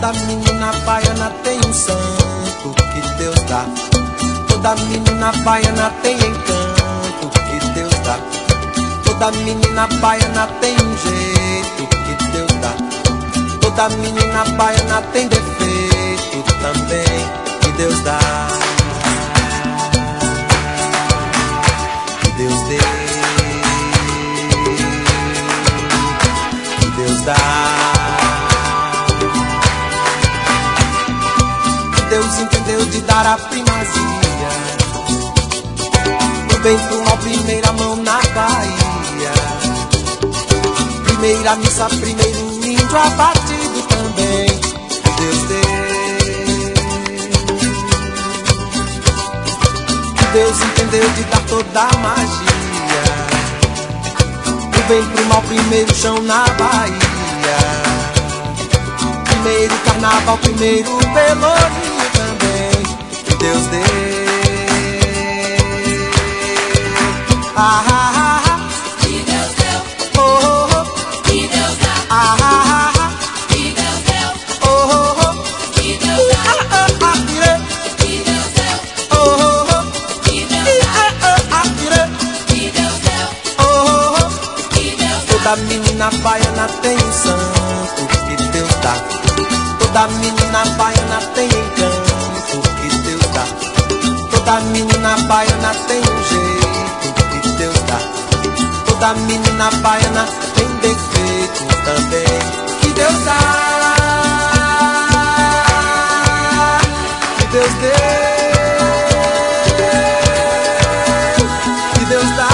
Toda menina baiana tem um santo que Deus dá. Toda menina baiana tem encanto que Deus dá. Toda menina baiana tem um jeito que Deus dá. Toda menina baiana tem defeito também que Deus dá. Que Deus dê, que Deus dá. Deus entendeu de dar a primazia do bem pro mal, primeira mão na Bahia. Primeira missa, primeiro índio abatido também. Deus deu. Deus entendeu de dar toda a magia do bem pro mal, primeiro chão na Bahia. Primeiro carnaval, primeiro pelourinho também. Deus deu. Ah, ah, ah. Que Deus deu, Oh, oh, oh. que Deus dá, Ah, ah, ah. que Deus deu, Oh, oh, oh. que Deus dá, Ah, ah, ah, tirei. que Deus deu, Oh, oh, oh. que Deus E, dá, ah, ah, ah, tirei. que Deus deu, Oh, oh, oh. que Deus dá, Toda menina baiana tem um santo que Deus dá. Toda menina baiana tem encanto que Deus dá. Toda menina baiana tem um jeito que Deus dá. Toda menina baiana tem defeito também que Deus dá. Que Deus deu. Que Deus dá.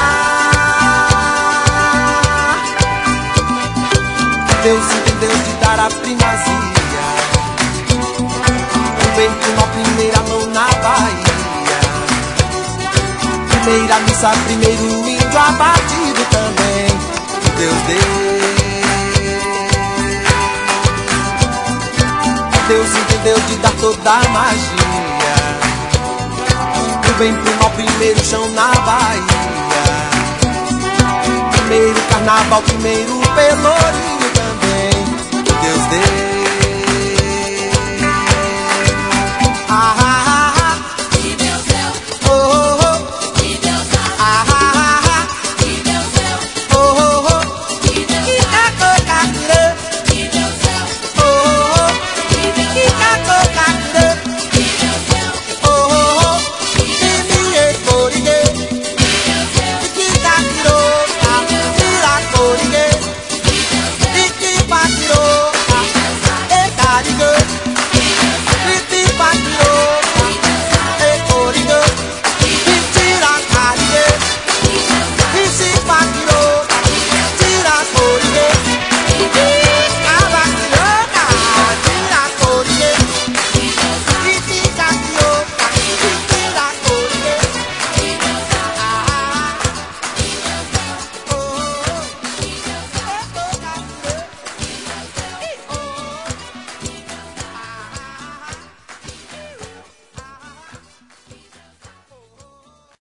Deus entendeu de dar a primazia do bem pro mal, primeira mão na Bahia. Primeira missa, primeiro índio abatido também. Deus deu. Deus entendeu de dar toda a magia do bem pro mal, primeiro chão na Bahia. Primeiro carnaval, primeiro pelourinho também. Deus deu.